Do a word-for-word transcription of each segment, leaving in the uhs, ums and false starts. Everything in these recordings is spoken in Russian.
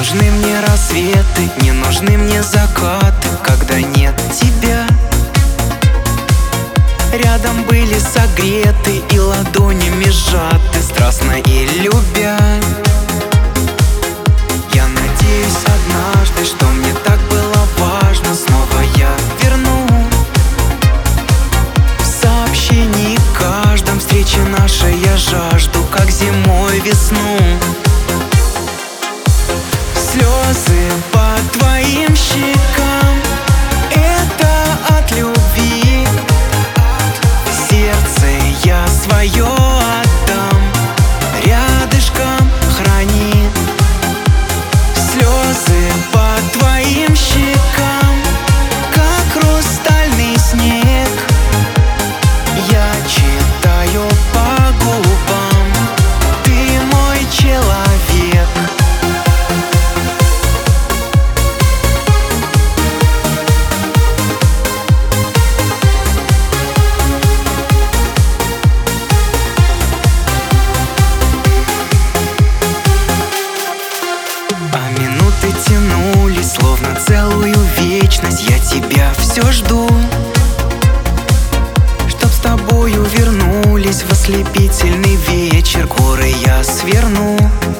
нужны мне рассветы, не нужны мне закаты, когда нет тебя. Рядом были согреты и ладонями сжаты, страстно и любя. Я надеюсь однажды, что мне так было важно, снова я верну в сообщении каждом встречи нашей я жажду, как зимой весну. Слезы по твоим щекам — это от любви. Сердце я свое отдам, рядышком храни. Слезы по твоим щекам, как хрустальный снег, я читаю по губам: ты мой человек. А минуты тянулись, словно целую вечность. Я тебя все жду, чтоб с тобою вернулись в ослепительный вечер. Горы я сверну,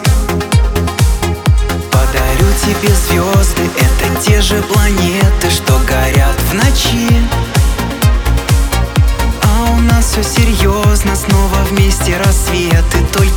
подарю тебе звезды, это те же планеты, что горят в ночи. А у нас все серьезно, снова вместе рассветы. Только